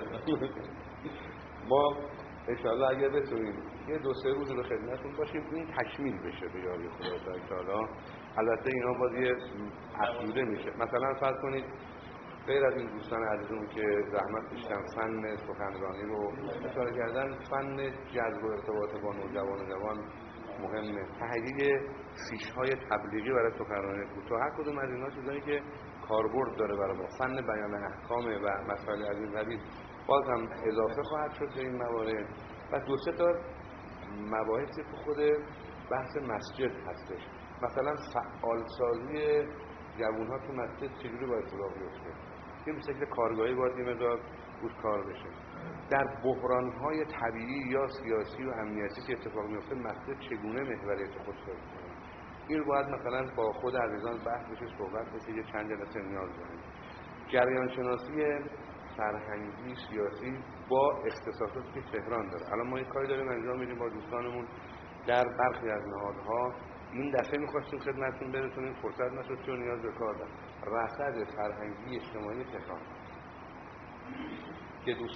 ما انشاءالله اگر بتونیم یه دو سه روز به خدمتتون باشیم این تکمیل بشه به یاری خدا انشاءالله. البته اینا باز یه افزوده میشه. مثلا فرض کنید غیر از این دوستان عزیزمون که زحمت کشیدن فن سخنرانی رو اشاره کردن، فن جذب و ارتباط با نوجوان و جوان مهمه. تهیه فیش‌های تبلیغی برای سخنرانی کوتاه، هر کدوم از اینا چیزایی که کاربرد داره برای ما. فن بیان احکام و مسائل از این قبیل باز هم اضافه خواهد شد به این موارد. و دو سه تا مباحثی که خود بحث مسجد هستش، مثلا فعال سازی جوان‌ها تو مسجد چجوری باید اتفاق بیفته، این به شکل کارگاهی باید یه مقدار روش کار بشه. در بحران‌های طبیعی یا سیاسی و امنیتی که اتفاق میفته مسجد چگونه محوریت خودش رو کنه، این باید مثلا با خود عزیزان بحث بشه، صحبت بشه، یه چند جلسه نیاز داریم. جریان شناسی فرهنگی سیاسی با اختصاصاتی که تهران داره. الان ما این کاری داریم انجام میدیم با دوستانمون در برخی از نهادها. این دفعه می‌خواستیم خدمتتون برسونیم، فرصت نشد چون نیاز به کار دارم. رصد فرهنگی اجتماعی تهران که